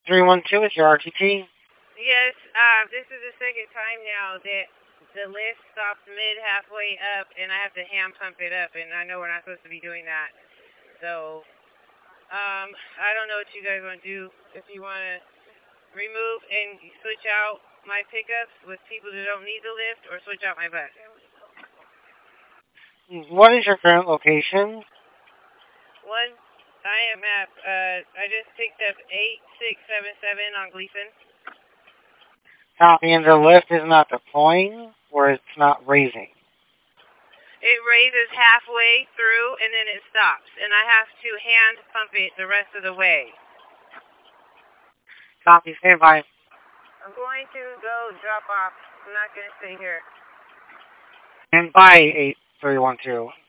312 is your RTT. Yes, this is the second time now that the lift stops mid halfway up, and I have to hand pump it up, and I know we're not supposed to be doing that. So, I don't know what you guys want to do. If you want to remove and switch out my pickups with people that don't need the lift, or switch out my bus. What is your current location? One, I am at, I just picked up 8677 on Gleason. Copy, and the lift is not deploying, or it's not raising. It raises halfway through, and then it stops, and I have to hand pump it the rest of the way. Copy, stand by. I'm going to go drop off. I'm not going to stay here. Stand by, 8312.